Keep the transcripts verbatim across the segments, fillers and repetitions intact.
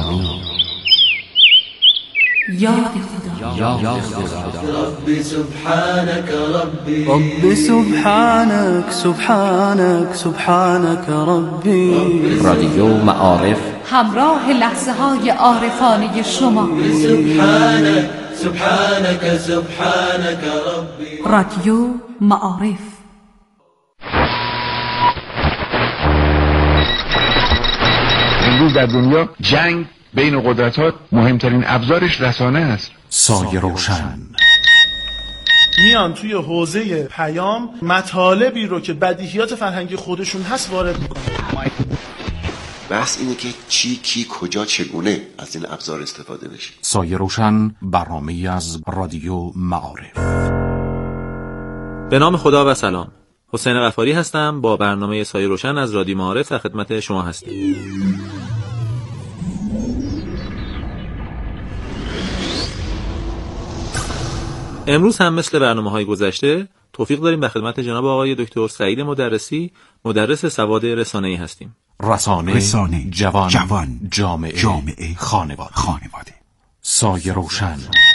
گرامی، یاد خدا. یاد خدا. ربی سبحانك ربی رب سبحانك سبحانك سبحانك ربي. رادیو معارف همراه لحظه های عارفانه شما. سبحانك سبحانك سبحانك ربی. رادیو معارف. امروز در دنیا جنگ بین قدرت‌ها مهمترین ابزارش رسانه است. سایه روشن میان توی حوزه پیام مطالبی رو که بدیهیات فرهنگی خودشون هست وارد میکنن. بحث اینه که چی کی کجا چگونه از این ابزار استفاده بشه. سایه روشن، برنامه‌ای از رادیو معارف. به نام خدا و سلام. حسین غفاری هستم، با برنامه سایه روشن از رادیو معارف در خدمت شما هستم. امروز هم مثل برنامه‌های گذشته توفیق داریم به خدمت جناب آقای دکتر سعید مدرسی، مدرس سواد رسانه‌ای هستیم. رسانه, رسانه جوان, جوان جامعه, جامعه خانواده. خانواده سایه روشن.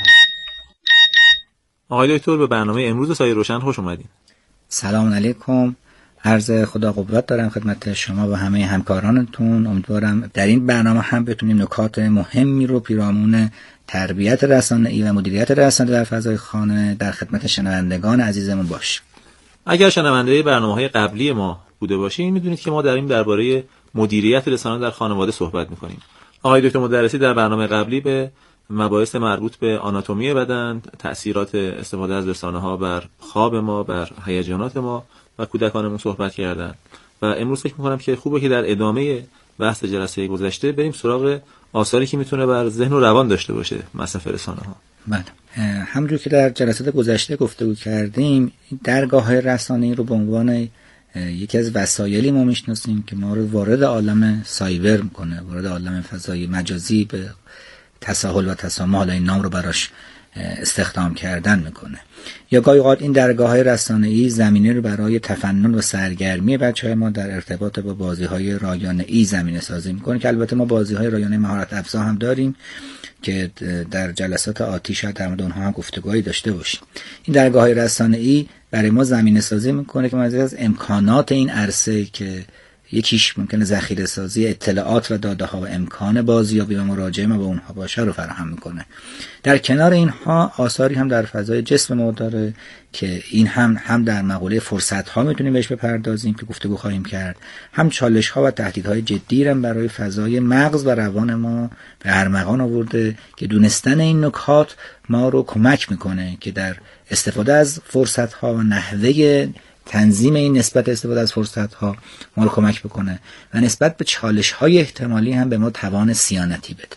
آقای دکتر به برنامه امروز سایه روشن خوش اومدین. سلام علیکم، عرض خدا قوت دارم خدمت شما و همه همکارانتون. امیدوارم در این برنامه هم بتونیم نکات مهمی رو پیرامون تربیت رسانه‌ای و مدیریت رسانه در فضای خانه در خدمت شنوندگان عزیزمون باشیم. اگر شنونده برنامه‌های قبلی ما بوده باشین میدونید که ما در این درباره مدیریت رسانه در خانواده صحبت می‌کنیم. آقای دکتر مدرسی در برنامه قبلی به مباحث مربوط به آناتومی بدن، تأثیرات استفاده از رسانه‌ها بر خواب ما، بر هیجانات ما و کودکانمون صحبت کردن و امروز فکر می‌کنم که خوبه که در ادامه بحث جلسه گذشته بریم سراغ آثاری که میتونه بر ذهن و روان داشته باشه مصرف رسانه‌ها. بله، همونجور که در جلسات گذشته گفتگو کردیم، درگاه رسانه‌ای رو به عنوان یکی از وسایلی ما میشناسیم که ما رو وارد عالم سایبر میکنه، وارد عالم فضای مجازی به تساهل و تسامح، حالا این نام رو براش استخدام کردن میکنه. یا گاهی اوقات این درگاه‌های رسانه‌ای زمینه رو برای تفنن و سرگرمی بچه‌های ما در ارتباط با بازی‌های رایانه‌ای زمینه سازی میکنه که البته ما بازی‌های رایانه مهارت افزا هم داریم که در جلسات آتی شاید در مورد اونها هم گفتگوهایی داشته باشیم. این درگاه‌های رسانه‌ای برای ما زمینه سازی میکنه که ما از امکانات این عرصه که یکیش ممکنه ذخیره سازی اطلاعات و داده ها و امکان بازیابی و مراجعه ما به اونها باشه رو فراهم میکنه. در کنار اینها آثاری هم در فضای جسم ما داره که این هم هم در مقوله فرصت ها میتونیم بهش بپردازیم که گفتگو خواهیم کرد، هم چالش ها و تهدیدهای جدی هم برای فضای مغز و روان ما به ارمغان آورده که دونستن این نکات ما رو کمک میکنه که در استفاده از فرصت ها و نحوه تنظیم این نسبت استفاده از فرصت ها ما رو کمک بکنه و نسبت به چالش های احتمالی هم به ما توان صیانتی بده.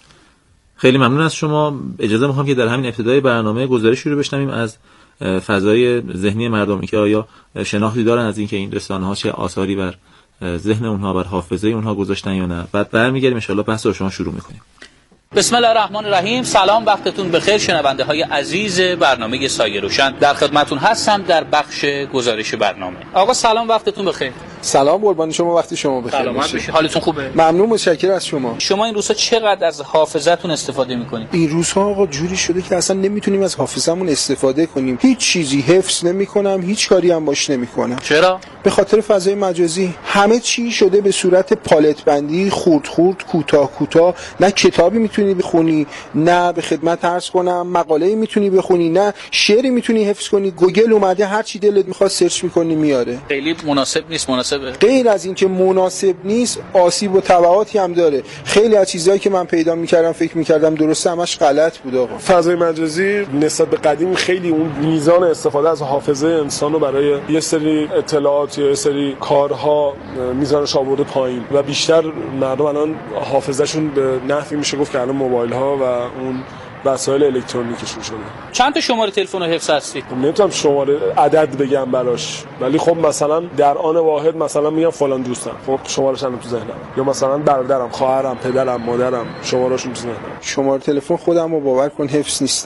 خیلی ممنون از شما. اجازه میخوام که در همین ابتدای برنامه گزارشی رو بشنویم از فضای ذهنی مردم که آیا شناختی دارن از اینکه این رسانه ها چه آثاری بر ذهن اونها، بر حافظه اونها گذاشتن یا نه. بعد برمیگردیم ان شاء الله بحث رو شما شروع میکنیم. بسم الله الرحمن الرحیم. سلام، وقتتون بخیر شنونده های عزیز برنامه سایه روشن. در خدمتتون هستم در بخش گزارش برنامه. آقا سلام، وقتتون بخیر. سلام قربان شما، وقت شما بخیر. سلامت باشید. حالتون خوبه؟ ممنون، متشکرم از شما. شما این روزها چقدر از حافظتون استفاده میکنید؟ این روزها آقا جوری شده که اصلا نمیتونیم از حافظمون استفاده کنیم. هیچ چیزی حفظ نمیکنم، هیچ کاری هم باش نمیکنم. چرا؟ به خاطر فضای مجازی. همه چی شده به صورت پالت بندی، خورد خورد، کوتاه کوتاه. نه کتابی میتونی بخونی، نه به خدمت عرض کنم مقاله‌ای میتونی بخونی، نه شعری میتونی حفظ کنی. گوگل اومده هر چی دلت میخواد سرچ میکنی میاره. خیلی مناسب نیست. مناسبه؟ غیر از این که مناسب نیست، آسیب و تبعاتی هم داره. خیلی از چیزایی که من پیدا میکردم فکر میکردم درسته، همش غلط بود آقا. فضای مجازی نسبت به قدیم خیلی اون میزان استفاده از حافظه انسان رو برای یه سری اطلاعات یا یه سری کارها میزانش آورده پایین و بیشتر مردم الان حافظه‌شون به نحوی میشه گفت که الان موبایل ها و اون وسایل الکترونیکشون شده. چند تا شماره تلفن و حفظ هستی؟ نمیتونم شماره عدد بگم براش، ولی خب مثلا در آن واحد مثلا میگم فلان دوستم، خب شماره‌ش الان تو ذهنم، یا مثلا برادرم، خواهرم، پدرم، مادرم، شماره‌شون تو ذهنم. شماره تلفن خودم رو باور کن حفظ نیستم.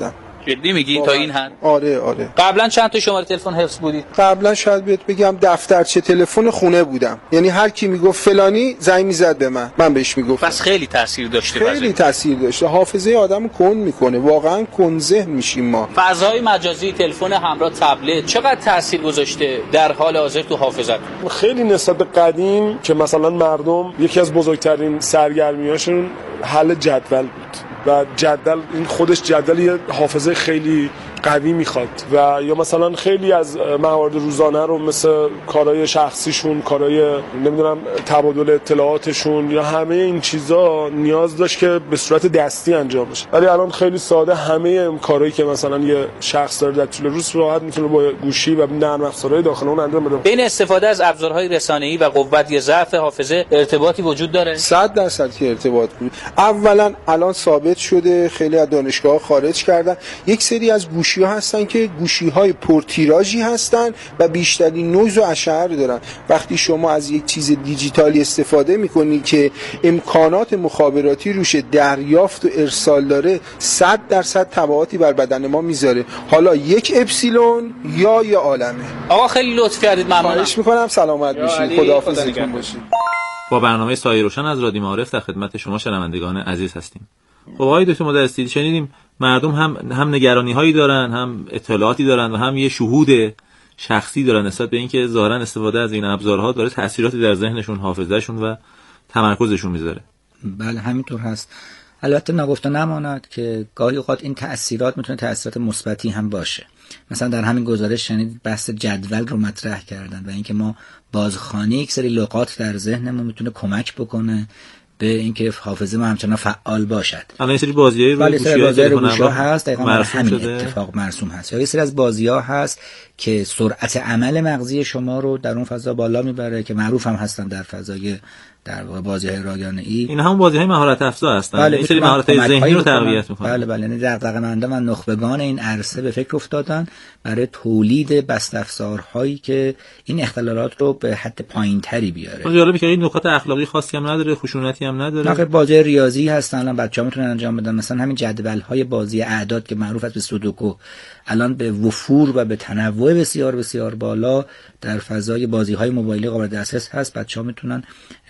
جدی میگی تا این حد؟ آره آره. قبلا چند تا شماره تلفن حفظ بودی؟ قبلا شاید بهت بگم دفترچه تلفن خونه بودم، یعنی هر کی میگفت فلانی زنگ میزد به من، من بهش میگفتم. پس خیلی تاثیر داشته. خیلی تاثیر داشته، حافظه آدمو کند میکنه، واقعا کند ذهن میشیم ما. فضای مجازی، تلفن همراه، تبلت چقدر تاثیر گذاشته در حال حاضر تو حافظت؟ خیلی نسبت به قدیم که مثلا مردم یکی از بزرگترین سرگرمیاشون حل جدول بود و جدول این خودش جدول یه حافظه خیلی قوی میخواد و یا مثلا خیلی از موارد روزانه رو مثل کارهای شخصیشون، کارهای نمیدونم تبادل اطلاعاتشون یا همه این چیزا نیاز داشت که به صورت دستی انجام بشه، ولی الان خیلی ساده همه کارهایی که مثلا یه شخص داره در طول روز راحت میتونه با گوشی و نرم افزارهای داخل اون انجام بده. بین استفاده از ابزارهای رسانه‌ای و قوت یا ضعف حافظه ارتباطی وجود داره؟ صد درصد ارتباط بود. اولا الان ثابت شده، خیلی از دانشگاه‌ها خارج کردن، یک سری از گوشی ها هستن که گوشی های پرتیراژی هستن و بیشترین نویز و اشعه دارن. وقتی شما از یک چیز دیجیتالی استفاده میکنید که امکانات مخابراتی روش دریافت و ارسال داره، صد درصد تبعاتی بر بدن ما میذاره، حالا یک اپسیلون یا یه عالمه. آقا خیلی لطف کردید، ممنونم. خواهش میکنم، سلامت باشید، خداحافظتون باشید. با برنامه سایه روشن از رادیو معارف در خدمت شما شنوندگان عزیز هستیم. خب آقای دکتر مدرسی، شنیدیم مردم هم هم نگرانی هایی دارن، هم اطلاعاتی دارن و هم یه شهود شخصی دارن نسبت به اینکه ظاهرا استفاده از این ابزارها داره تأثیراتی در ذهنشون، حافظه‌شون و تمرکزشون میذاره. بله همینطور هست. البته نگفته نماند که گاهی اوقات این تأثیرات میتونه تأثیرات مثبتی هم باشه. مثلا در همین گزارش شنید بحث جدول رو مطرح کردن و اینکه ما بازخوانی یک سری لغات در ذهنمون میتونه کمک بکنه به اینکه حافظه ما همچنان فعال باشد. الان یه سری بازیای روی گوشی‌ها هست، دقیقاً همین اتفاق مرسوم هست. یا یه سری از بازی‌ها هست که سرعت عمل مغزی شما رو در اون فضا بالا میبره که معروف هم هستن در فضای در واقع بازی‌های رایانه‌ای. این هم بازی‌های مهارت افزا هستن. بله، این سری مهارت‌های ذهنی رو تقویت می‌کنن. بله بله، یعنی دغدغه‌مندان و نخبگان این عرصه به فکر افتادن برای تولید بست افزارهایی که این اختلالات رو به حد پایین‌تری بیاره. جالبه که این نکات اخلاقی خاصی هم نداره، خشونتی هم نداره. آخه بازی ریاضی هستن، الان بچه‌ها میتونن انجام بدن. مثلا همین جدول‌های بازی اعداد که معروف است به سودوکو الان به وفور و به تنوع بسیار بسیار بالا در فضای بازی‌های موبایلی قابل دسترس هست. بچه‌ها میتونن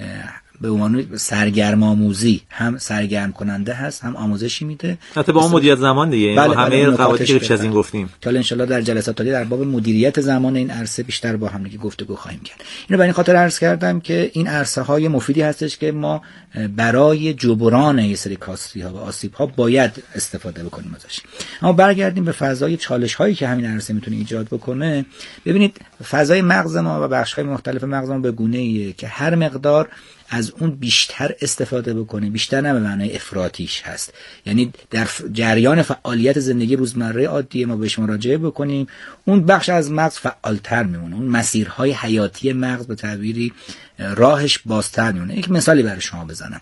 به عنوان سرگرم آموزی هم سرگرم کننده هست، هم آموزشی میده. حتی با اون مدیریت زمان دیگه، بله همه قواعدی که پیش از این گفتیم. تا ان شاءالله در جلسات آتی در باب مدیریت زمان این عرصه بیشتر با هم دیگه گفتگو خواهیم کرد. اینو برای این خاطر عرض کردم که این عرصه های مفیدی هستش که ما برای جبران یه سری کاسری ها و آسیب ها باید استفاده بکنیم ازش. اما برگردیم به فضای چالش هایی که همین عرصه میتونه ایجاد بکنه. ببینید فضای مغز ما و بخش های مختلف مغز ما به گونه‌ایه که هر مقدار از اون بیشتر استفاده بکنیم، بیشتر نه به معنای افراطیش هست، یعنی در جریان فعالیت زندگی روزمره عادی ما بهش مراجعه بکنیم، اون بخش از مغز فعالتر میمونه، اون مسیرهای حیاتی مغز به تعبیری راهش بازتر میمونه. یک مثالی برای شما بزنم.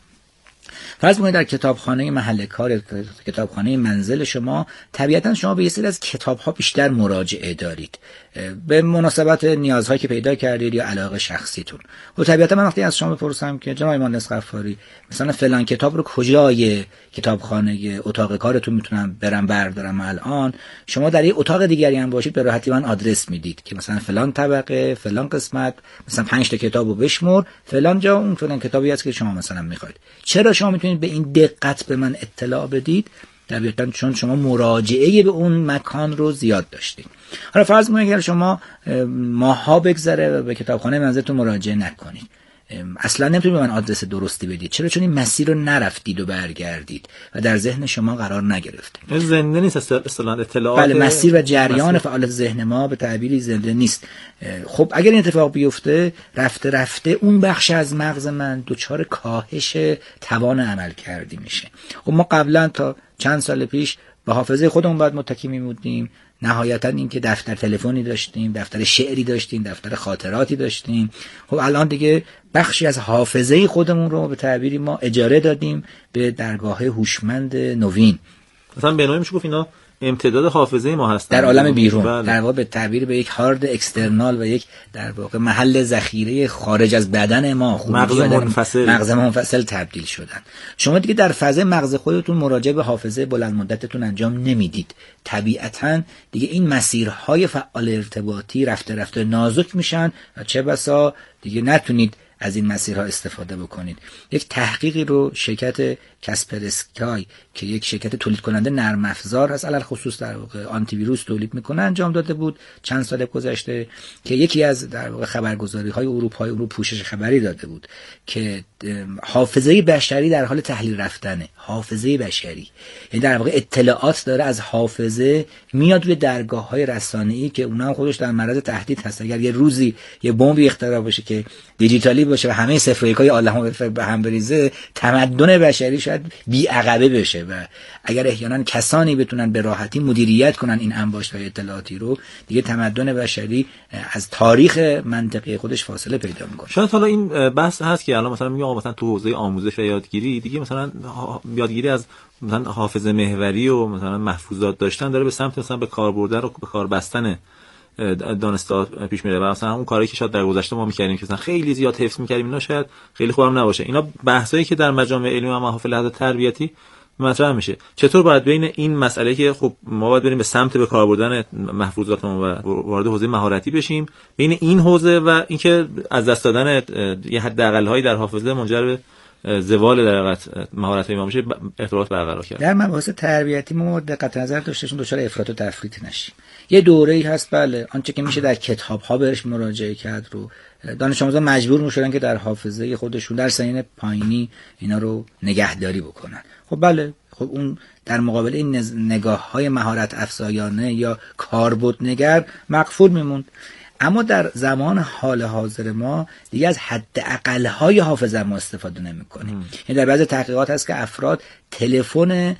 فرض کنید در کتابخانه محل کار یا کتابخانه منزل شما طبیعتاً شما به یه سری از کتاب‌ها بیشتر مراجعه دارید به مناسبت نیازهایی که پیدا کردید یا علاقه شخصیتون. و طبیعتاً من وقتی از شما بپرسم که جناب مهندس غفاری مثلا فلان کتاب رو کجای کتابخانه اتاق کارتون میتونم برم بردارم الان، شما در یه اتاق دیگری هم باشید به راحتی من آدرس میدید که مثلا فلان طبقه فلان قسمت مثلا پنج تا کتابو بشمر فلان جا اون فلان کتابی هست که شما مثلا میخواید. چرا شما میتونید به این دقت به من اطلاع بدید؟ طبیعتاً چون شما مراجعه به اون مکان رو زیاد داشتید. حالا فرض کنید اگر شما ماها بگذره و به کتابخانه منزلتون مراجعه نکنید، اصلا نمیتونید به من آدرس درستی بدید. چرا؟ چون این مسیر رو نرفتید و برگردید و در ذهن شما قرار نگرفته. زنده نیست اصلا اطلاعات. بله، مسیر و جریان فعالیت ذهن ما به تعبیری زنده نیست. خب اگر این اتفاق بیفته رفته رفته اون بخش از مغز من دچار کاهش توان عمل کردی میشه. خب ما قبلا تا چند سال پیش به حافظه خودمون باید متکی میمودیم، نهایتا این که دفتر تلفنی داشتیم، دفتر شعری داشتیم، دفتر خاطراتی داشتیم. خب الان دیگه بخشی از حافظه خودمون رو به تعبیری ما اجاره دادیم به درگاه هوشمند نوین. مثلا به نوعی میشه گفت اینا امتداد حافظه ما هستن در عالم بیرون. بله. در واقع به تعبیر به یک هارد اکسترنال و یک در واقع محل ذخیره خارج از بدن ما، مغز منفصل مغز منفصل تبدیل شدن. شما دیگه در فضای مغز خودتون مراجعه به حافظه بلند مدتتون انجام نمیدید. طبیعتاً دیگه این مسیرهای فعال ارتباطی رفته رفته نازک میشن و چه بسا دیگه نتونید از این مسیرها استفاده بکنید. یک تحقیقی رو شرکت کاسپرسکای که یک شرکت تولید کننده نرم افزار هست، علل خصوص در واقع آنتی ویروس تولید میکنه، انجام داده بود چند سال گذشته که یکی از در واقع خبرگزاری‌های اروپایی رو پوشش خبری داده بود که حافظه بشری در حال تحلیل رفتنه. حافظه بشری یعنی در واقع اطلاعات داره از حافظه میاد روی درگاه‌های رسانه‌ای که اونها هم خودش در معرض تهدید هست. اگر یه روزی یه بمبی اختراع بشه که دیجیتالی باشه و همه صفر و یک‌های عالم به هم بریزه، تمدن بشری شاید بی عقبه بشه و اگر احیانا کسانی بتونن به راحتی مدیریت کنن این انباشت‌های اطلاعاتی رو، دیگه تمدن بشری از تاریخ منطقی خودش فاصله پیدا می‌کنه. شاید حالا این بحث هست که الان مثلا میگم مثلا تو حوزه آموزش و یادگیری دیگه مثلا یادگیری از مثلا حافظه محوری و مثلا محفوظات داشتن داره به سمت مثلا به کار بردن و به کار بستن دانسته پیش میره و مثلا اون کاری که شاید در گذشته ما می‌کردیم که مثلا خیلی زیاد حفظ می‌کردیم اینا شاید خیلی خوبم نباشه. اینا بحثایی که در مجامع علمی و محافل لحظه تربیتی مطرح میشه. چطور باید بین این مسئله که خب ما باید بریم به سمت به کار بردن محفوظاتمون و وارد حوزه مهارتی بشیم، بین این حوزه و اینکه از دست دادن یه حداقل‌هایی در حافظه منجر به زوال در حقیقت مهارت‌های ما میشه ارتباط برقرار کرد. در مباحث تربیتی ما دقت نظر داشتیم دچار افراط و تفریط نشیم. یه دوره‌ای هست بله آنچه که میشه در کتاب‌ها بهش مراجعه کرد رو دانش آموزان مجبور می‌شدن که در حافظه خودشون در سنین پایینی اینا رو نگهداری بکنن. خب بله خب اون در مقابل این نگاه‌های مهارت افزایانه یا کاربردنگر مقفول میموند. اما در زمان حال حاضر ما دیگه از حد اقل‌های حافظه ما استفاده نمی‌کنیم. یعنی در بعضی تحقیقات هست که افراد تلفن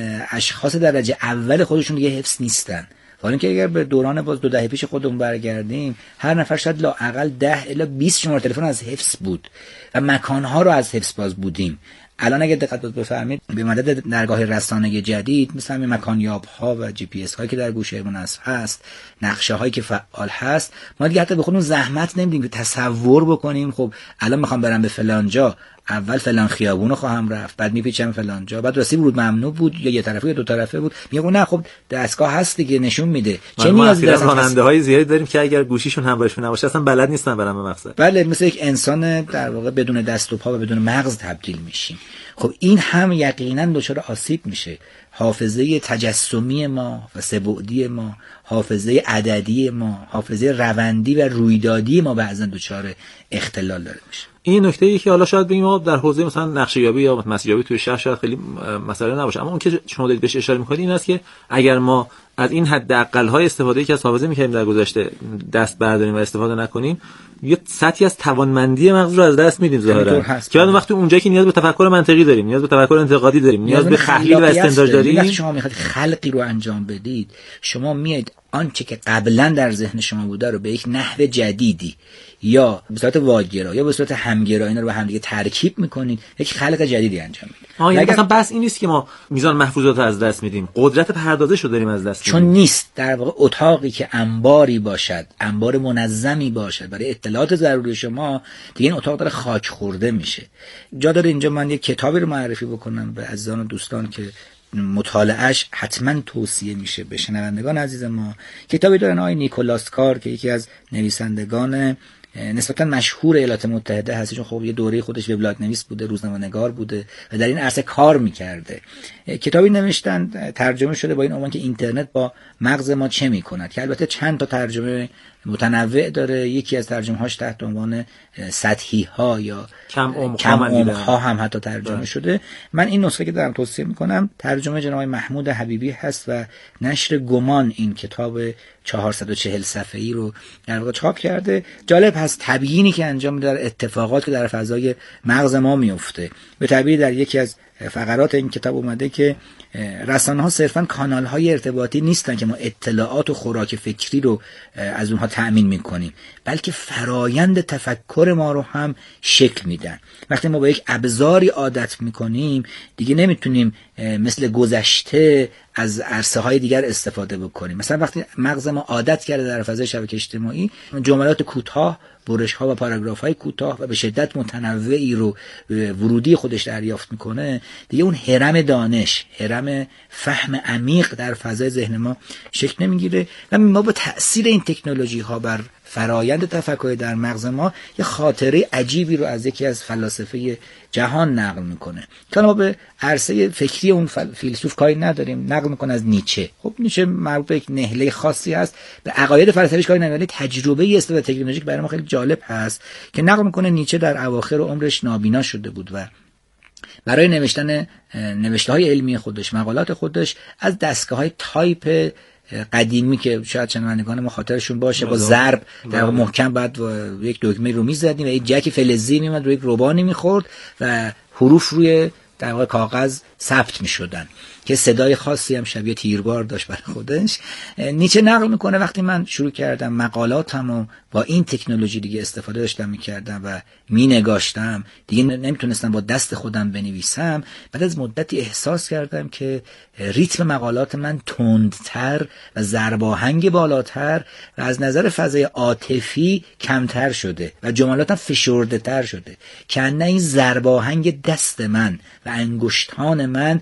اشخاص درجه اول خودشون دیگه حفظ نیستن. حالا اینکه اگر به دوران باز دو دهه پیش خودمون برگردیم، هر نفر شاید لااقل ده الی بیست شماره تلفن از حفظ بود و مکان‌ها رو از حفظ باز بودیم. الان اگه دقت بفرمایید به مدد درگاه رسانه‌ای جدید مثل همین مکانیاب‌ها و جی پی اس هایی که در گوشه منصب هست، نقشه هایی که فعال هست، ما دیگه حتی به خودمون زحمت نمیدیم که تصور بکنیم خب الان میخوام برم به فلان جا، اول فلان خیابون رو خواهم رفت، بعد میپیچم فلان جا، بعد راستی ورود ممنوع بود یا یه طرفه یا دو طرفه بود. میگم نه خب دستگاه هست دیگه نشون میده. چه نیازی داره؟ راننده‌های زیادی داریم که اگر گوشیشون همراهشون نباشه اصلا بلد نیستن برن به مقصد. بله مثل یک انسان در واقع بدون دست و پا و بدون مغز تبدیل میشیم. خب این هم یقینا دچار آسیب میشه. حافظه تجسمی ما و سه‌بعدی ما، حافظه عددی ما، حافظه روندی و رویدادی ما بعضا دچار اختلال داره میشه. این نکته ای که حالا شاید بگیم ما در حوزه مثلا نقشه یابی یا مسیریابی توی شهر شاید خیلی مسئله نباشه، اما اون که شما دارید بهش اشاره می‌کنید این است که اگر ما از این حداقل‌های استفاده که از حافظه می‌کردیم در گذشته دست برداریم و استفاده نکنیم، یه سطحی از توانمندی مغز رو از دست میدیم ظاهرا. که بعد وقتی اونجایی که نیاز به تفکر منطقی داریم، نیاز به تفکر انتقادی داریم، نیاز به تحلیل و استنتاج داریم، وقتی شما می‌خواید خلقی رو انجام بدید، شما میاید آنچه که قبلا در ذهن شما بوده رو به یک نحو جدیدی یا به صورت واگرا یا به صورت همگرا اینا رو با هم دیگه ترکیب میکنید، یک خلق جدیدی انجام میدید. آها یعنی مثلا بس این نیست که ما میزان محفوظات رو از دست میدیم، قدرت پردازش رو داریم از دست میدیم. چون نیست در واقع اتاقی که انباری باشد، انبار منظمی باشد برای اطلاعات ضروری شما، دیگه این اتاق داره خاک خورده میشه. جا داره اینجا من یک کتابی رو معرفی بکنم به عزیزان و دوستان که مطالعهش حتما توصیه میشه به شنوندگان عزیز ما. کتابی دارن آقای نیکولاس کار که یکی از نویسندگان نسبتا مشهور ایالات متحده هست، چون خب یه دوره خودش وبلاگ نویس بوده، روزنامه‌نگار بوده و در این عرصه کار میکرده. کتابی نوشتن ترجمه شده با این عنوان که اینترنت با مغز ما چه میکند، که البته چند تا ترجمه متنوع داره. یکی از ترجمه هاش تحت عنوان سطحی ها یا کم عمق ها هم حتی ترجمه ده. شده. من این نسخه که دارم توصیه میکنم ترجمه جناب محمود حبیبی هست و نشر گمان این کتاب چهارصد و چهل صفحه‌ای رو در واقع چاپ کرده. جالب هست تبیینی که انجام میده در اتفاقاتی که در فضای مغز ما میفته. به تعبیر در یکی از فقرات این کتاب اومده که رسانه‌ها صرفاً کانال‌های ارتباطی نیستن که ما اطلاعات و خوراک فکری رو از اونها تأمین می‌کنیم، بلکه فرایند تفکر ما رو هم شکل میدن. وقتی ما با یک ابزاری عادت می‌کنیم دیگه نمیتونیم مثل گذشته از عرصه های دیگر استفاده بکنیم. مثلا وقتی مغز ما عادت کرده در فضای شبکه اجتماعی جملات کوتاه، برش ها و پاراگراف های کوتاه و به شدت متنوعی رو ورودی خودش دریافت میکنه، دیگه اون هرم دانش، هرم فهم عمیق در فضای ذهن ما شکل نمیگیره و ما با تأثیر این تکنولوژی ها بر فرایند تفکری در مغز ما یه خاطره عجیبی رو از یکی از فلاسفه جهان نقل میکنه که ما به عرصه فکری اون فیلسوف کاری نداریم. نقل میکنه از نیچه. خب نیچه مربوط به یک نهله خاصی هست، به عقاید فلسفیش کاری نداره، تجربه است و تکنولوژیک برای ما خیلی جالب هست که نقل میکنه نیچه در اواخر عمرش نابینا شده بود و برای نوشتن نوشته‌های علمی خودش، مقالات خودش، از دستگاه‌های تایپ قدیمی که شاید شنوندگان ما خاطرشون باشه با ضرب در محکم بعد یک دکمه رو می‌زدیم و یک جک فلزی میومد روی یک روبانی می‌خورد و حروف روی در واقع کاغذ ثبت می‌شدن که صدای خاصی هم شبیه تیربار داشت برای خودش. نیچه نقل میکنه وقتی من شروع کردم مقالاتمو با این تکنولوژی دیگه استفاده داشتم میکردم و مینگاشتم، دیگه نمیتونستم با دست خودم بنویسم. بعد از مدتی احساس کردم که ریتم مقالات من تندتر و ضرباهنگ بالاتر و از نظر فضای عاطفی کمتر شده و جملاتم فشرده تر شده که نه این ضرباهنگ دست من و انگشتان من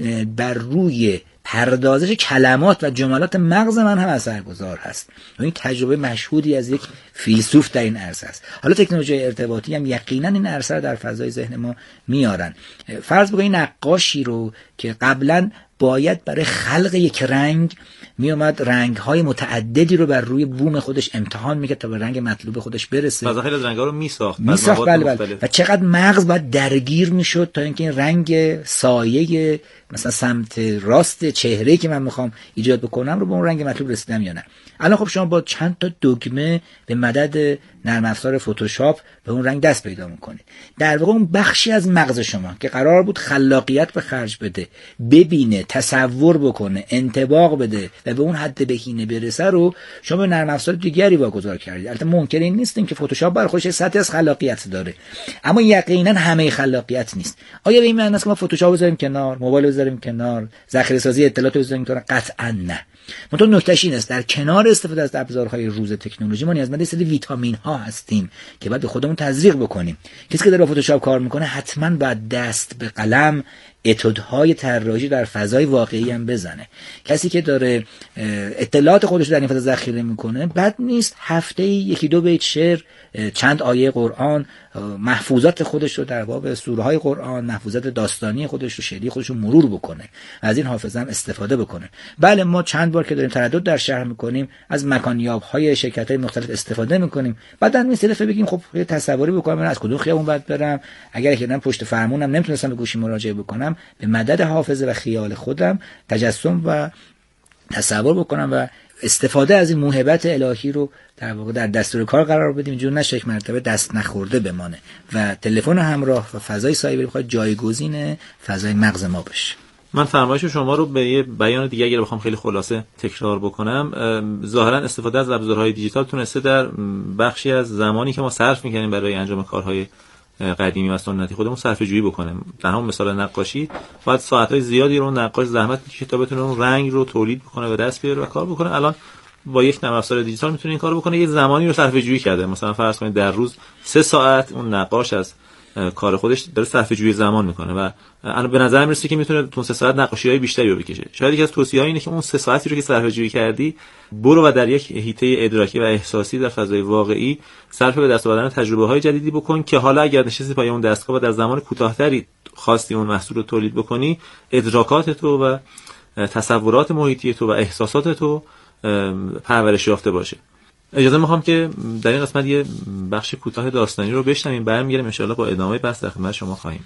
بر روی پردازش کلمات و جملات مغز من هم اثرگذار هست. این تجربه مشهودی از یک فیلسوف در این عرصه است. حالا تکنولوژی ارتباطی هم یقینا این عرصه رو در فضای ذهن ما میارن. فرض بکنید نقاشی رو که قبلا باید برای خلق یک رنگ میومد رنگ‌های متعددی رو بر روی بوم خودش امتحان میکرد تا به رنگ مطلوب خودش برسه. بعضی خیلی از رنگ‌ها رو میساخت. میساخت بله بله. و چقدر مغز باید درگیر میشد تا اینکه این رنگ سایه مثلا سمت راست چهره‌ای که من میخوام ایجاد بکنم رو به اون رنگ مطلوب رسیدم یا نه. الان خب شما با چند تا دکمه به مدد نرم افزار فتوشاپ به اون رنگ دست پیدا میکنید. در واقع اون بخشی از مغز شما که قرار بود خلاقیت به خرج بده، ببینه، تصور بکنه، انطباق بده و به اون حد بهینه برسه رو شما به نرم افزار دیگری واگذار کردید. البته ممکن این نیست که فتوشاپ برای خودش سطحی از خلاقیت داره، اما یقینا همه خلاقیت نیست. آیا به این معنی است که ما فتوشاپ بذاریم کنار، موبایل بذاریم کنار، ذخیره سازی اطلاعات بذاریم کنار؟ قطعا نه. منتها نکتهش این است در کنار استفاده از ابزارهای روز تکنولوژی ما نیازمند سری ویتامین ها هستیم که باید به خودمون تزریق بکنیم. کسی که در فتوشاپ کار میکنه حتما باید دست به قلم اتودهای طراحی در فضای واقعی هم بزنه. کسی که داره اطلاعات خودش در این فضا ذخیره میکنه بد نیست هفته یکی دو بیت شعر، چند آیه قرآن، محفوظات خودش رو در باب سوره های قرآن، محفوظات داستانی خودش رو، شعری خودش رو مرور بکنه، از این حافظه هم استفاده بکنه. بله ما چند بار که داریم تردد در شهر میکنیم از مکانیاب های شرکت های مختلف استفاده میکنیم، بعدن می صرف بگیم خب یه تصوری بکنم من از کدوم خیابون باید برم، اگر که من پشت فرمونم نمیتونستم به گوشی مراجعه بکنم، به مدد حافظه و خیال خودم تجسم و تصور بکنم و استفاده از این موهبت الهی رو در واقع در دستور کار قرار بدیم، اینجور نشه یک مرتبه دست نخورده بمانه و تلفن همراه و فضای سایبری بخواد جایگزین فضای مغز ما بشه. من فرمایش شما رو به یه بیان دیگه اگه بخوام خیلی خلاصه تکرار بکنم، ظاهرا استفاده از ابزارهای دیجیتال تونسته در بخشی از زمانی که ما صرف می‌کنیم برای انجام کارهای قدیمی و سنتی خودمون صرفه جویی بکنیم. در همون مثال نقاشی باید ساعت‌های زیادی رو نقاش زحمت می‌کشه تا بتونه اون رنگ رو تولید بکنه و دست بیاره و کار بکنه. الان با یک نرم افزار دیجیتال میتونه این کارو بکنه. یه زمانی رو صرفه جویی کرده، مثلا فرض کنید در روز سه ساعت اون نقاش از کار خودش داره صرفه جویی زمان میکنه و الان به نظر میرسه که میتونه تو سه ساعت نقاشی‌های بیشتری رو بکشه. شاید یکی از توصیه‌ها اینه که اون سه ساعتی رو که صرفه جویی کردی برو و در یک حیطه ادراکی و احساسی در فضای واقعی صرف به دست آوردن تجربه‌های جدیدی بکن که حالا اگر نشستی پای اون دستگاه و در زمان کوتاه‌تری خواستی اون محصول رو تولید بکنی، ادراکات تو و تصورات محیطی تو و احساسات تو پرورش یافته باشه. اجازه میخوام که در این قسمت یه بخش کوتاه داستانی رو بشنویم، برمیگردیم ان شاءالله با ادامه بحث در خدمت شما خواهیم.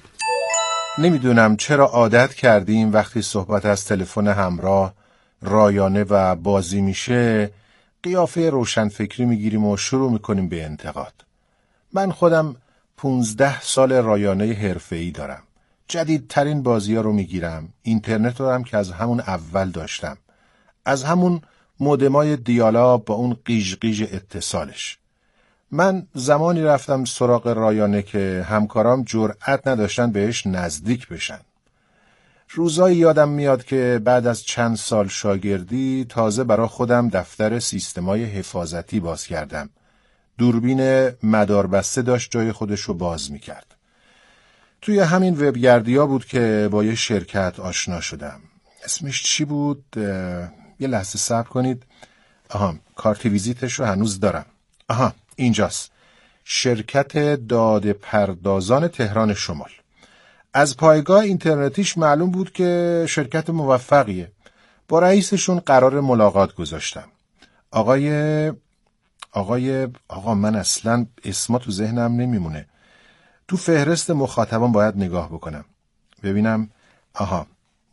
نمیدونم چرا عادت کردیم وقتی صحبت از تلفن همراه، رایانه و بازی میشه قیافه روشنفکری میگیریم و شروع میکنیم به انتقاد. من خودم پونزده سال رایانه حرفه‌ای دارم. جدیدترین بازی‌ها رو میگیرم. اینترنت رو هم که از همون اول داشتم. از همون مودمای دیالاب با اون قیژ قیژ اتصالش. من زمانی رفتم سراغ رایانه که همکارام جرأت نداشتن بهش نزدیک بشن. روزایی یادم میاد که بعد از چند سال شاگردی تازه برای خودم دفتر سیستمای حفاظتی باز کردم. دوربین مداربسته داشت جای خودش رو باز میکرد. توی همین وبگردیا بود که با یه شرکت آشنا شدم. اسمش چی بود؟ یه لحظه صبر کنید. آها، کارت ویزیتش رو هنوز دارم. آها، اینجاست. شرکت داده پردازان تهران شمال. از پایگاه اینترنتیش معلوم بود که شرکت موفقیه. با رئیسشون قرار ملاقات گذاشتم. آقای آقای آقا من اصلا اسما تو ذهنم نمیمونه. تو فهرست مخاطبان باید نگاه بکنم ببینم. آها،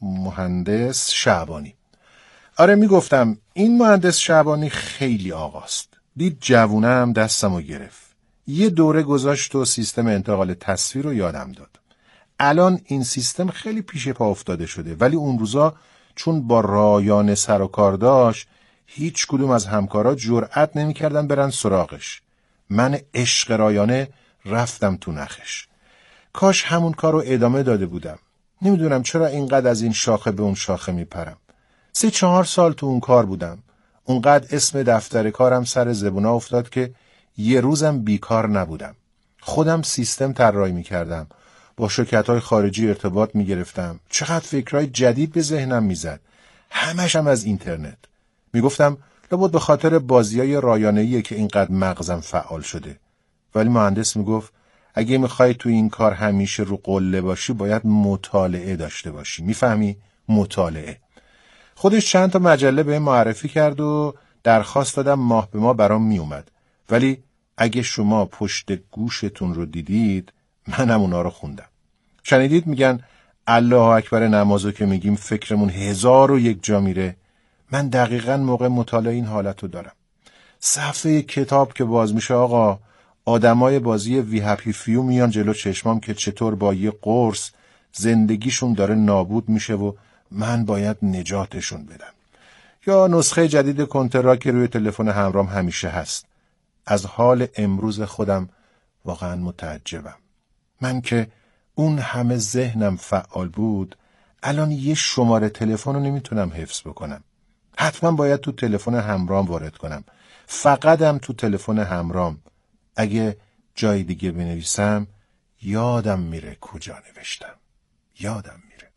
مهندس شعبانی. آره میگفتم این مهندس شعبانی خیلی آقاست. دید جوونم دستمو گرفت. یه دوره گذاشت و سیستم انتقال تصویر رو یادم داد. الان این سیستم خیلی پیش پا افتاده شده، ولی اون روزا چون با رایانه سر و کار داشت هیچ کدوم از همکارا جرئت نمی‌کردن برن سراغش. من عشق رایانه رفتم تو نخش. کاش همون کار رو ادامه داده بودم. نمیدونم چرا اینقدر از این شاخه به اون شاخه میپرم. سه چهار سال تو اون کار بودم. اونقدر اسم دفتر کارم سر زبونا افتاد که یه روزم بیکار نبودم. خودم سیستم طراحی میکردم. با شرکت‌های خارجی ارتباط میگرفتم. چقدر فکرهای جدید به ذهنم میزد. همش هم از اینترنت. میگفتم لابد به خاطر بازیای رایانه‌ایه که اینقدر مغزم فعال شده. ولی مهندس میگفت اگه میخوای تو این کار همیشه رو قله باشی باید مطالعه داشته باشی. میفهمی؟ مطالعه. خودش چند تا مجله به معرفی کرد و درخواست دادم ماه به ماه برام میومد. ولی اگه شما پشت گوشتون رو دیدید منم اونا رو خوندم. شنیدید میگن الله اکبر نمازو که میگیم فکرمون هزار و یک جا میره. من دقیقاً موقع مطالعه این حالت رو دارم. صفحه کتاب که باز میشه آقا، آدمای بازی وی هپی فیو میان جلو چشمام که چطور با یه قرص زندگیشون داره نابود میشه و من باید نجاتشون بدم. یا نسخه جدید کنترا که روی تلفن همرام همیشه هست. از حال امروز خودم واقعا متعجبم. من که اون همه ذهنم فعال بود الان یه شماره تلفن رو نمیتونم حفظ بکنم. حتما باید تو تلفن همرام وارد کنم. فقطم تو تلفن همرام. اگه جای دیگه بنویسم یادم میره کجا نوشتم. یادم میره.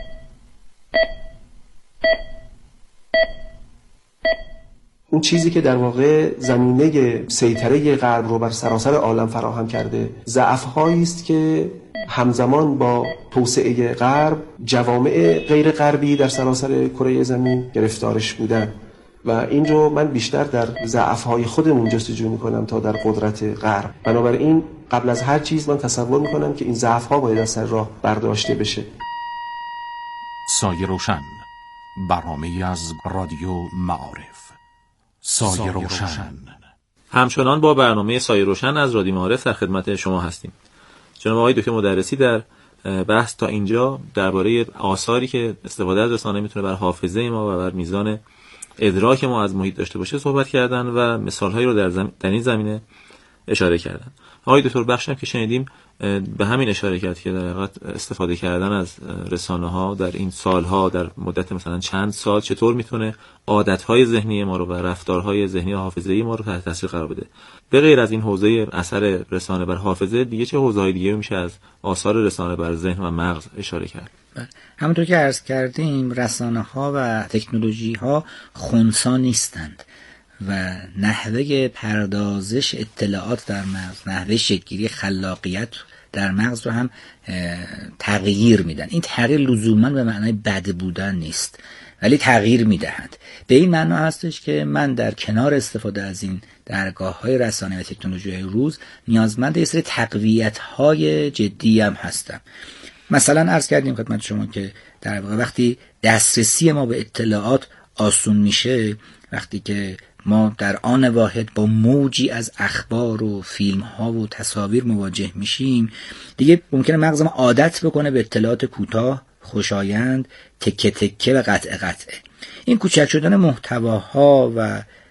اون چیزی که در واقع زمینه سیطره غرب رو بر سراسر عالم فراهم کرده ضعف‌هایی است که همزمان با توسعه غرب جوامع غیر غربی در سراسر کره زمین گرفتارش بودن و این رو من بیشتر در ضعف‌های خودمون جستجو می‌کنم تا در قدرت غرب. بنابراین قبل از هر چیز من تصور می‌کنم که این ضعف‌ها باید از سر راه برداشته بشه. سایه روشن، برنامه‌ای از رادیو معارف. سایه روشن. همچنان با برنامه سایه روشن از رادیو معارف در خدمت شما هستیم. جناب آقای دکتر مدرسی در بحث تا اینجا درباره آثاری که استفاده از رسانه میتونه بر حافظه ما و بر میزان ادراک ما از محیط داشته باشه صحبت کردن و مثالهایی رو در, زم... در این زمینه اشاره کردن. آقای دکتر بخشم که شنیدیم به همین اشاره کرد که در حقیقت استفاده کردن از رسانه ها در این سالها در مدت مثلا چند سال چطور میتونه عادتهای ذهنی ما رو و رفتارهای ذهنی و حافظه‌ای ما رو تحت تاثیر قرار بده. به غیر از این حوزه اثر رسانه بر حافظه دیگه چه حوزه‌های دیگه میشه از آثار رسانه بر ذهن و مغز اشاره کرد؟ همونطور که عرض کردیم رسانه ها و تکنولوژی ها خنثی نیستند و نحوه پردازش اطلاعات در مغز، نحوه شکل‌گیری خلاقیت در مغز رو هم تغییر میدن. این تغییر لزوما به معنای بد بودن نیست ولی تغییر میدهند. به این معنا هستش که من در کنار استفاده از این درگاه‌های رسانه و تکنولوژی روز نیازمند یه سری تقویت‌های جدی هم هستم. مثلا عرض کردیم خدمت شما که در واقع وقتی دسترسی ما به اطلاعات آسون میشه، وقتی که ما در آن واحد با موجی از اخبار و فیلم ها و تصاویر مواجه میشیم، دیگه ممکنه مغز ما عادت بکنه به اطلاعات کوتاه، خوشایند، تکه تکه و قطعه قطعه. این کوچک شدن محتواها و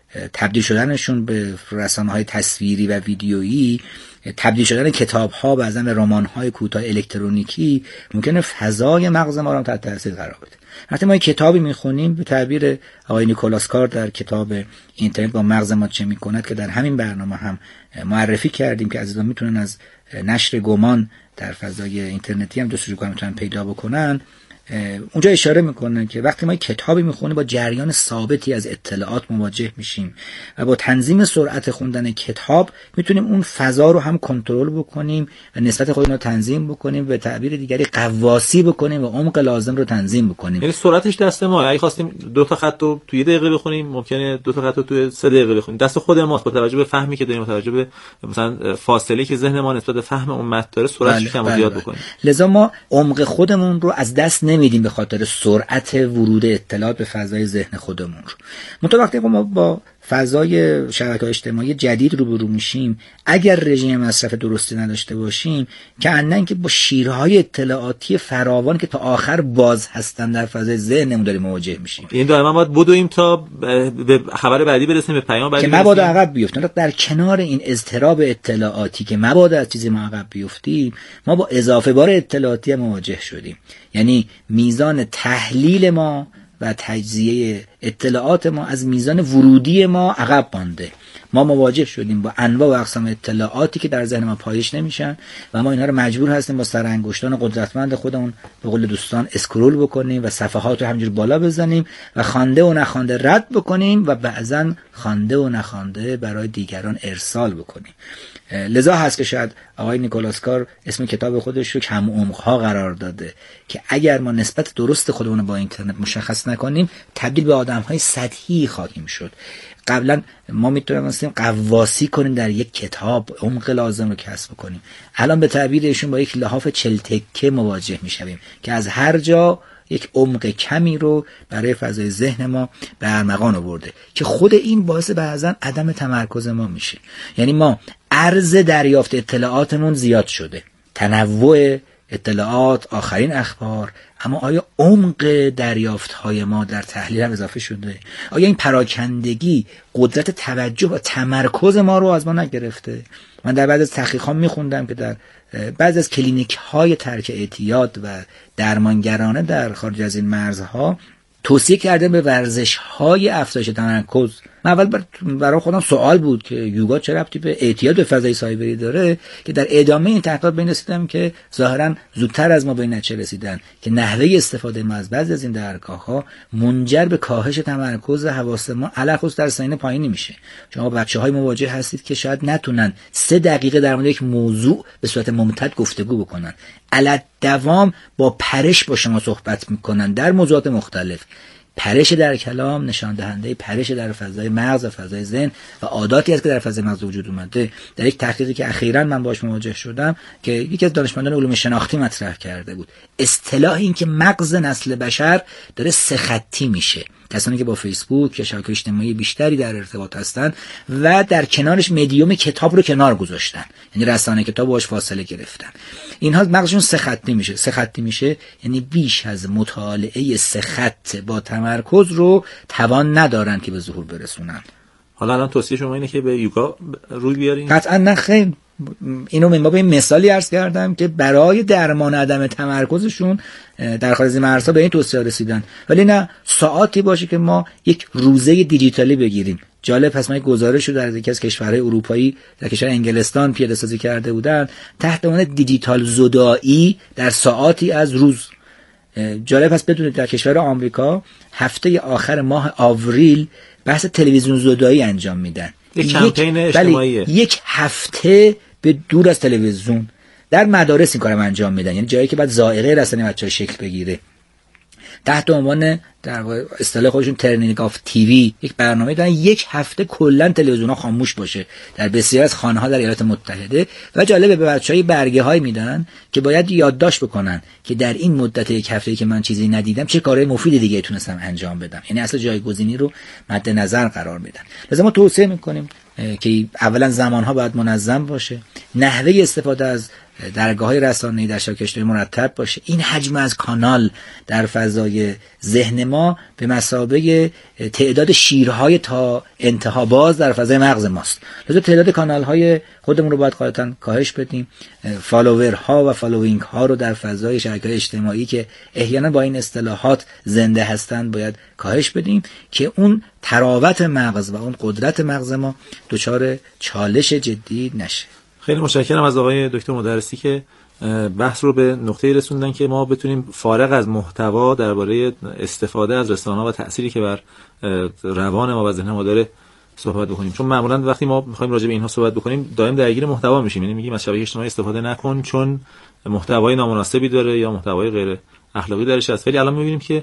تبدیل شدنشون به رسانه‌های تصویری و ویدیویی، تبدیل شدن کتاب‌ها بعضا به رمان‌های کوتاه الکترونیکی ممکنه فضای مغز ما رو تحت تاثیر قرار بده. وقتی ما کتابی میخونیم، به تعبیر آقای نیکولاس کار در کتاب اینترنت با مغز ما چه میکند که در همین برنامه هم معرفی کردیم که عزیزان میتونن از نشر گمان در فضای اینترنتی هم جستجو کنن، میتونن پیدا بکنن. اونجا اشاره میکنن که وقتی ما کتابی میخونیم با جریان ثابتی از اطلاعات مواجه میشیم و با تنظیم سرعت خوندن کتاب میتونیم اون فضا رو هم کنترل بکنیم و نسبت خودمون رو تنظیم بکنیم، به تعبیر دیگری قواسی بکنیم و عمق لازم رو تنظیم بکنیم. یعنی سرعتش دست ما. اگه خواستیم دو تا خط رو توی دقیقه بخونیم ممکنه دو تا خط رو توی سه دقیقه بخونیم. دست خود ماست با توجه به فهمی که داریم، با توجه به مثلا فاصله که ذهن ما نسبت به فهم اون متن داره سرعتش کم و زیاد بکنیم. لذا ما عمق خودمون رو از دست نمیدیم به خاطر سرعت ورود اطلاعات به فضای ذهن خودمون رو. منتها وقتی ما با فضای شبکه‌های اجتماعی جدید روبرو میشیم، اگر رژیم مصرف درستی نداشته باشیم، که انن که با شیرهای اطلاعاتی فراوان که تا آخر باز هستن در فضای ذهنمون داریم مواجه میشیم. این دائما باید بدویم تا به خبر بعدی برسیم، به پیام بعدی که مبادا عقب بیفتیم. در کنار این اضطراب اطلاعاتی که مبادا از چیزی ما عقب بیفتیم، ما با اضافه بار اطلاعاتی مواجه شدیم. یعنی میزان تحلیل ما و تجزیه اطلاعات ما از میزان ورودی ما عقب مانده. ما مواجه شدیم با انواع و اقسام اطلاعاتی که در ذهن ما پایش نمیشن و ما اینها رو مجبور هستیم با سرانگشتان قدرتمند خودمون به قول دوستان اسکرول بکنیم و صفحات رو همینجور بالا بزنیم و خوانده و نخوانده رد بکنیم و بعضا خوانده و نخوانده برای دیگران ارسال بکنیم. لذا هست که شاید آقای نیکولاس کار اسم کتاب خودش رو کم عمق‌ها قرار داده که اگر ما نسبت درست خودمون با اینترنت مشخص نکنیم تبدیل به آدم‌های سطحی خواهیم شد. قبلا ما میتونستیم قواسی کنیم در یک کتاب، عمق لازم رو کسب کنیم. الان به تعبیر ایشون با یک لحاف چل تکه مواجه میشویم که از هر جا یک عمق کمی رو برای فضای ذهن ما به ارمغان آورده که خود این باعث بعضا عدم تمرکز ما میشه. یعنی ما عرض دریافت اطلاعاتمون زیاد شده، تنوع اطلاعات، آخرین اخبار، اما آیا عمق دریافت‌های ما در تحلیل هم اضافه شده؟ آیا این پراکندگی قدرت توجه و تمرکز ما رو از ما نگرفته؟ من در بعض از تحقیقات میخوندم که در بعض از کلینیک‌های ترک اعتیاد و درمانگرانه در خارج از این مرزها توصیه کرده به ورزش‌های افزایش تمرکز. من اول برای خودم سوال بود که یوگا چه ربطی به اعتیاد به فضای سایبری داره، که در ادامه این تحقیقات به این رسیدم که ظاهراً زودتر از ما به این نتیجه رسیدن که نحوه استفاده ما از بعضی از این درگاه‌ها منجر به کاهش تمرکز حواس ما علاوه در سنین پایینی میشه. شما بچه‌های مواجه هستید که شاید نتونن سه دقیقه در مورد یک موضوع به صورت ممتد گفتگو بکنن، علت دوام با پرش با شما صحبت میکنن در موضوعات مختلف. پرش در کلام نشان دهنده پرش در فضای مغز و فضای ذهن و عاداتی است که در فضای مغز وجود اومده. در یک تحقیقی که اخیراً من باهاش مواجه شدم که یکی از دانشمندان علوم شناختی مطرح کرده بود، اصطلاح این که مغز نسل بشر داره سه خطی میشه. کسانی که با فیسبوک یا شبکه‌های اجتماعی بیشتری در ارتباط هستن و در کنارش مدیوم کتاب رو کنار گذاشتن، یعنی رسانه کتاب باهاش فاصله گرفتن، اینها مغزشون سه خطی میشه. سه خطی میشه یعنی بیش از مطالعه سه خط با تمرکز رو توان ندارن که به ظهور برسونن. حالا الان توصیه شما اینه که به یوگا روی بیارین؟ قطعا نه خیر. اینو من با این مثالی عرض کردم که برای درمان عدم تمرکزشون در خارج از مرزها به این توصیه رسیدن، ولی نه ساعتی باشه که ما یک روزه دیجیتالی بگیریم. جالب، پس من یک گزارش رو در یکی از کشورهای اروپایی در کشور انگلستان پیاده سازی کرده بودن تحت عنوان دیجیتال زدایی در ساعاتی از روز. جالب پس بدونید در کشور آمریکا هفته آخر ماه آوریل بحث تلویزیون زدایی انجام میدن. یک کمپین اجتماعیه. یک هفته به دور از تلویزیون در مدارس این کارم انجام میدن، یعنی جایی که بعد ذائقه رسانه بچه‌ها شکل بگیره. تحت عنوان در اصطلاح خودشون ترنینگ آف تیوی یک برنامه دارن، یک هفته کلا تلویزیون‌ها خاموش باشه در بسیاری از خانه‌ها در ایالات متحده و جالبه به بچه‌ها برگه‌های میدن که باید یادداشت بکنن که در این مدت یک هفته‌ای که من چیزی ندیدم چه کارهای مفید دیگه تونستم انجام بدم، یعنی اصل جایگزینی رو مد نظر قرار میدن. لذا ما توصیه میکنیم که اولا زمانها باید منظم باشه، نحوه استفاده از درگاه‌های رسانه‌ای در شبکه اجتماعی مرتب باشه، این حجم از کانال در فضای ذهن ما به مثابه تعداد شیرهای تا انتها باز در فضای مغز ماست. لذا تعداد کانال‌های خودمون رو باید قاعدتاً کاهش بدیم، فالوورها و فالوینگ ها رو در فضای شبکه‌های اجتماعی که احیانا با این اصطلاحات زنده هستند باید کاهش بدیم که اون تراوت مغز و اون قدرت مغز ما دچار چالش جدی نشه. خیلی متشکرم از آقای دکتر مدرسی که بحث رو به نقطه‌ای رسوندن که ما بتونیم فارغ از محتوا درباره استفاده از رسانه‌ها و تأثیری که بر روان ما و ذهن ما داره صحبت بکنیم. چون معمولا وقتی ما می‌خوایم راجع به اینها صحبت بکنیم دائم درگیر محتوا میشیم، یعنی میگیم از شبکه اجتماعی استفاده نکن چون محتوای نامناسبی داره یا محتوای غیر اخلاقی درش هست. ولی الان می‌بینیم که